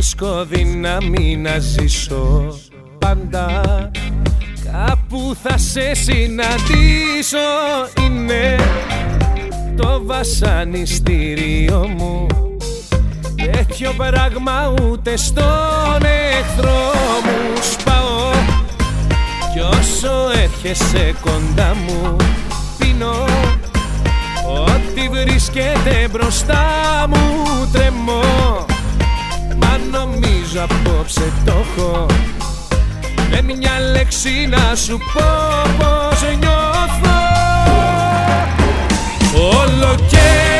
βρίσκω δύναμη να ζήσω πάντα. Κάπου θα σε συναντήσω, είναι το βασανιστήριο μου. Τέτοιο πράγμα ούτε στον εχθρό μου. Σπάω κι όσο έρχεσαι κοντά μου πίνω ό,τι βρίσκεται μπροστά μου. Τρεμώ, μα νομίζω απόψε το έχω. Με μια λέξη να σου πω πως νιώθω. Όλο και